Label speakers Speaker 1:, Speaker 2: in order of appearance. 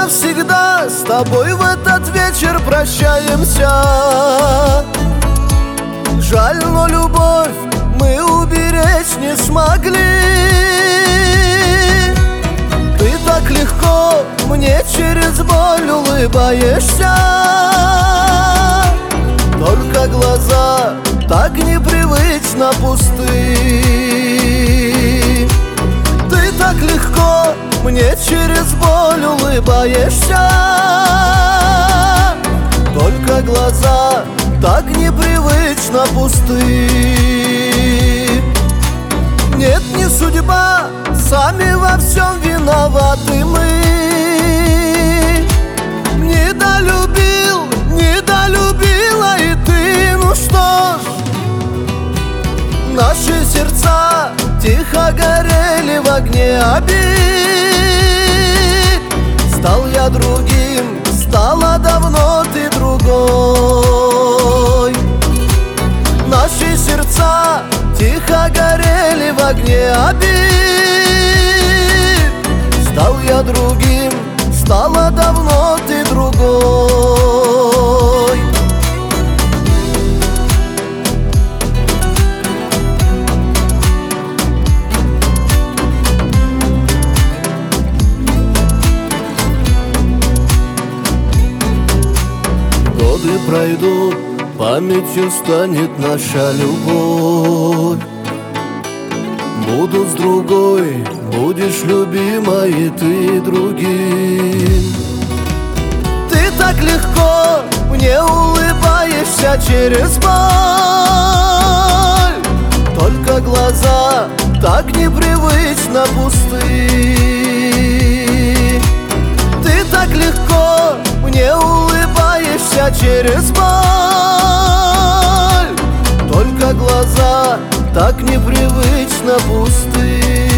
Speaker 1: навсегда с тобой в этот вечер прощаемся. Жаль, но любовь мы уберечь не смогли. Ты так легко мне через боль улыбаешься, только глаза так непривычно пусты. Ты так легко мне через боль улыбаешься, только глаза так непривычно пусты. Нет, не судьба, сами во всем виноваты мы. Недолюбила и ты, ну что ж. Наши сердца тихо горели в огне обид. Стал я другим, стала давно ты другой. Наши сердца тихо горели в огне обид. Стал я другим, стала давно ты другой. Годы пройдут, памятью станет наша любовь. Буду с другой, будешь любимой ты другим. Ты так легко мне улыбаешься через боль, только глаза так непривычно пусты. Ты так легко мне улыбаешься через боль, только глаза так непривычно пусты.